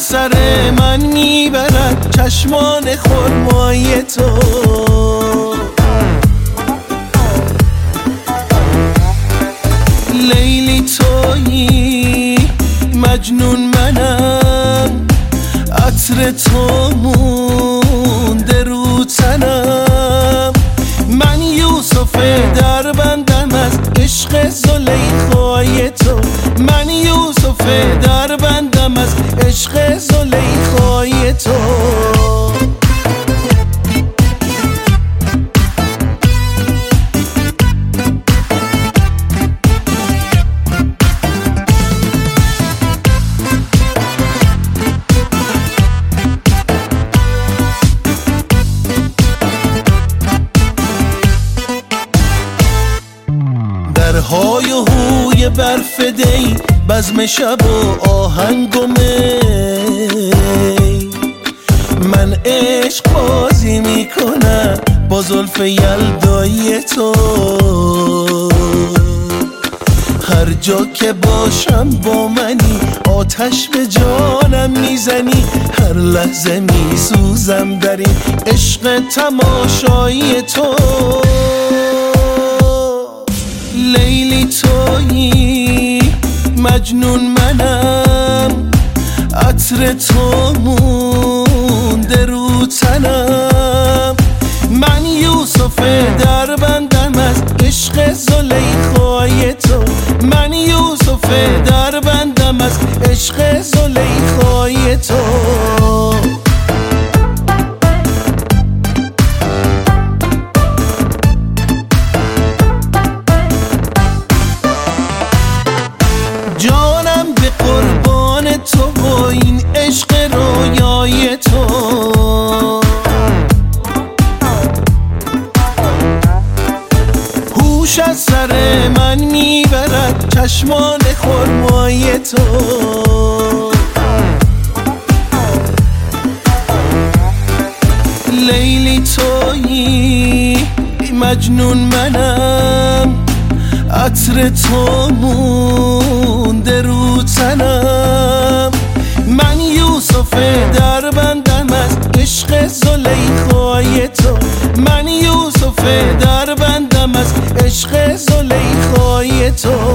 سر من میبرد چشمان خرمای تو. لیلی تویی مجنون منم، عطر تو مونده رو تنم. من یوسف در بندم از عشق زلیخای تو. من یوسف در بندم از عشق زلیخای تو. درهای و هوی برف دی، بزم شب و آهنگ و می. من عشق بازی میکنم با زلف یلدایی تو. هر جا که باشم با منی، آتش به جانم میزنی. هر لحظه میسوزم در این عشق تماشایی تو. لیلی تویی مجنون منم، عطر تو مونده رو تنم. من یوسف در بندم از عشق زلیخای تو. من یوسف در بندم از عشق زلیخای تو. جانم به قربان تو و این عشق رویای تو. هوش از سر من میبرد چشمان خرمای تو. لیلی تویی مجنون منم، عطر تو مونده رو تنم. من یوسف در بندم از عشق زلیخای تو. من یوسف در بندم از عشق زلیخای تو.